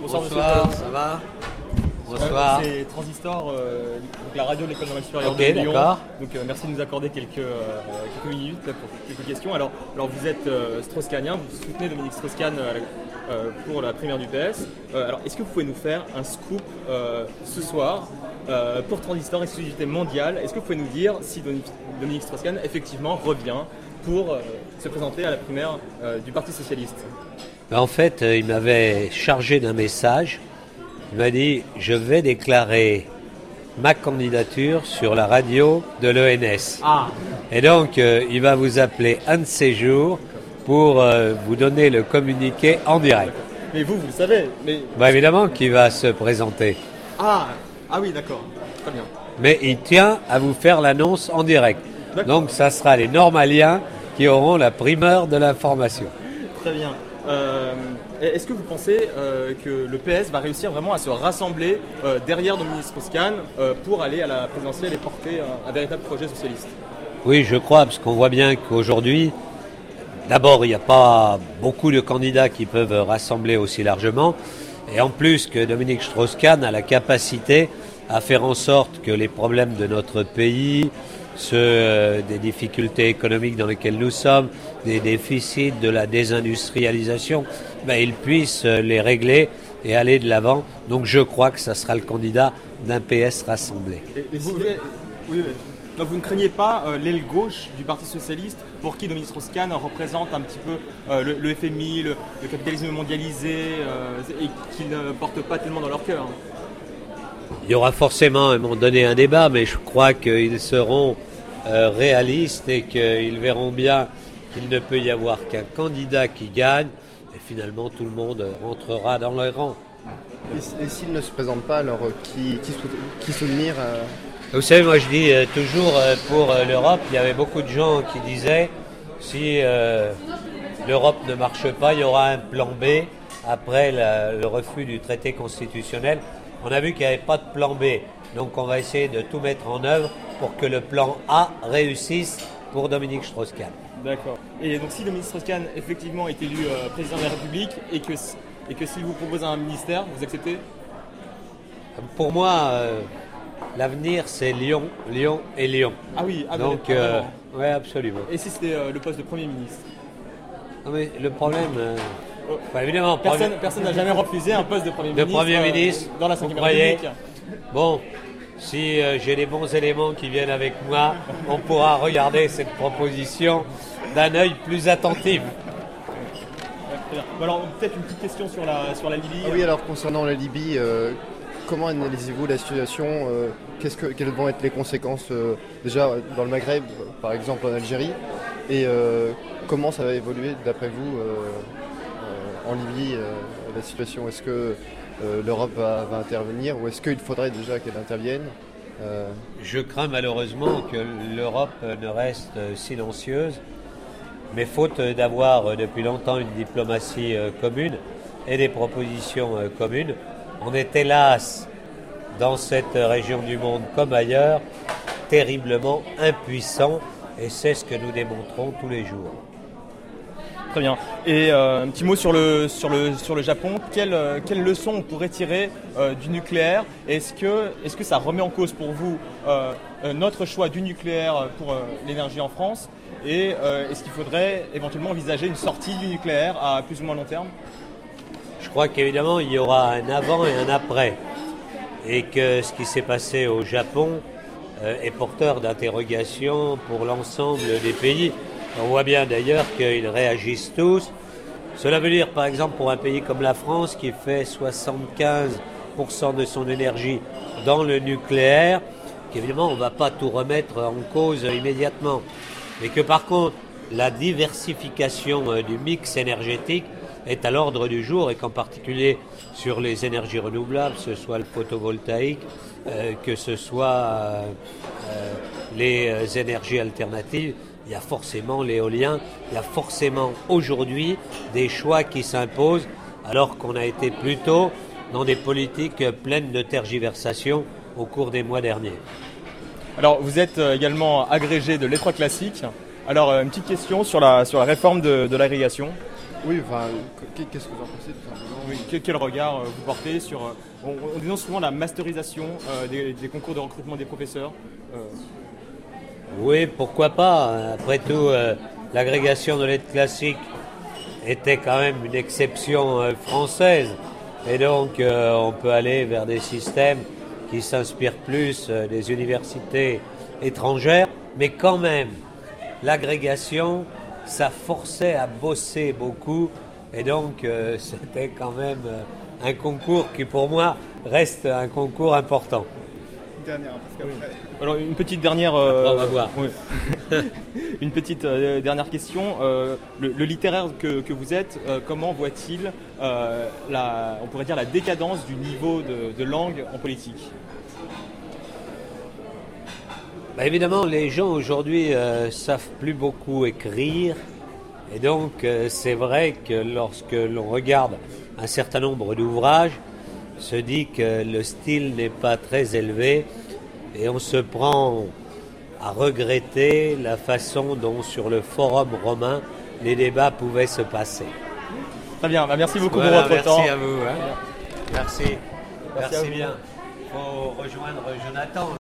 Bonsoir, Bonsoir, monsieur. ça va? Bonsoir. C'est Transistor, donc la radio de l'École normale supérieure Ok, de Lyon. d'accord. Donc merci de nous accorder quelques minutes pour quelques questions. Alors vous êtes strauss-kahnien, vous soutenez Dominique Strauss-Kahn pour la primaire du PS. Alors est-ce que vous pouvez nous faire un scoop ce soir pour Transistor, exclusivité mondiale? Est-ce que vous pouvez nous dire si Dominique Strauss-Kahn effectivement revient pour se présenter à la primaire du Parti Socialiste? En fait, il m'avait chargé d'un message. Il m'a dit « Je vais déclarer ma candidature sur la radio de l'ENS. Ah. » Et donc, il va vous appeler un de ces jours pour vous donner le communiqué en direct. Mais vous le savez. Mais... Évidemment qu'il va se présenter. Ah oui, d'accord. Très bien. Mais il tient à vous faire l'annonce en direct. D'accord. Donc, ça sera les Normaliens qui auront la primeur de l'information. Très bien. Est-ce que vous pensez que le PS va réussir vraiment à se rassembler derrière Dominique Strauss-Kahn pour aller à la présidentielle et porter un véritable projet socialiste? Oui, je crois, parce qu'on voit bien qu'aujourd'hui, d'abord, il n'y a pas beaucoup de candidats qui peuvent rassembler aussi largement, et en plus que Dominique Strauss-Kahn a la capacité à faire en sorte que les problèmes de notre pays, des difficultés économiques dans lesquelles nous sommes, des déficits, de la désindustrialisation, il puisse les régler et aller de l'avant. Donc je crois que ça sera le candidat d'un PS rassemblé. Donc vous ne craignez pas l'aile gauche du Parti Socialiste pour qui Dominique Strauss-Kahn représente un petit peu le FMI, le capitalisme mondialisé et qu'ils ne portent pas tellement dans leur cœur? Il y aura forcément à un moment donné un débat, mais je crois qu'ils seront réalistes et qu'ils verront bien qu'il ne peut y avoir qu'un candidat qui gagne et finalement tout le monde rentrera dans les rangs. Et s'il ne se présente pas, alors qui soutenir Vous savez, moi je dis toujours pour l'Europe, il y avait beaucoup de gens qui disaient si l'Europe ne marche pas, il y aura un plan B après le refus du traité constitutionnel. On a vu qu'il n'y avait pas de plan B, donc on va essayer de tout mettre en œuvre pour que le plan A réussisse pour Dominique Strauss-Kahn. D'accord. Et donc si Dominique Strauss-Kahn effectivement est élu président de la République et que s'il vous propose un ministère, vous acceptez? Pour moi, l'avenir c'est Lyon, Lyon et Lyon. Ah oui, donc oui, absolument. Et si c'était le poste de Premier ministre? Non, mais le problème... évidemment, personne n'a jamais refusé un poste de Premier ministre, dans la Ve République. Bon, si j'ai les bons éléments qui viennent avec moi, on pourra regarder cette proposition d'un œil plus attentif. Alors peut-être une petite question sur la Libye. Oui, alors concernant la Libye, comment analysez-vous la situation quelles vont être les conséquences déjà dans le Maghreb, par exemple en Algérie, et comment ça va évoluer d'après vous en Libye, la situation? Est-ce que l'Europe va intervenir ou est-ce qu'il faudrait déjà qu'elle intervienne? Je crains malheureusement que l'Europe ne reste silencieuse, mais faute d'avoir depuis longtemps une diplomatie commune et des propositions communes, on est hélas, dans cette région du monde comme ailleurs, terriblement impuissant, et c'est ce que nous démontrons tous les jours. Très bien. Et un petit mot sur le Japon. Quelle leçon on pourrait tirer du nucléaire? Est-ce que ça remet en cause pour vous notre choix du nucléaire pour l'énergie en France? Et est-ce qu'il faudrait éventuellement envisager une sortie du nucléaire à plus ou moins long terme? Je crois qu'évidemment il y aura un avant et un après. Et que ce qui s'est passé au Japon est porteur d'interrogations pour l'ensemble des pays. On voit bien d'ailleurs qu'ils réagissent tous. Cela veut dire par exemple pour un pays comme la France qui fait 75% de son énergie dans le nucléaire, qu'évidemment on ne va pas tout remettre en cause immédiatement. Mais que par contre la diversification du mix énergétique est à l'ordre du jour et qu'en particulier sur les énergies renouvelables, que ce soit le photovoltaïque, que ce soit les énergies alternatives, il y a forcément l'éolien, il y a forcément aujourd'hui des choix qui s'imposent alors qu'on a été plutôt dans des politiques pleines de tergiversations au cours des mois derniers. Alors vous êtes également agrégé de lettres classiques. Alors une petite question sur la réforme de l'agrégation. Oui, enfin, qu'est-ce que vous en pensez tout simplement? Oui, quel regard vous portez sur... on dénonce souvent la masterisation des concours de recrutement des professeurs. Oui, pourquoi pas. Après tout, l'agrégation de lettres classiques était quand même une exception française. Et donc, on peut aller vers des systèmes qui s'inspirent plus des universités étrangères. Mais quand même, l'agrégation, ça forçait à bosser beaucoup. Et donc, c'était quand même un concours qui, pour moi, reste un concours important. Alors, une petite dernière... on va voir. Oui. Une petite dernière question. Le littéraire que vous êtes, comment voit-il, on pourrait dire, la décadence du niveau de langue en politique? Bah évidemment, les gens aujourd'hui savent plus beaucoup écrire. Et donc, c'est vrai que lorsque l'on regarde un certain nombre d'ouvrages, se dit que le style n'est pas très élevé et on se prend à regretter la façon dont sur le forum romain les débats pouvaient se passer. Très bien, merci beaucoup Voilà, pour votre temps. Merci à vous. Merci. Merci bien. Il faut rejoindre Jonathan.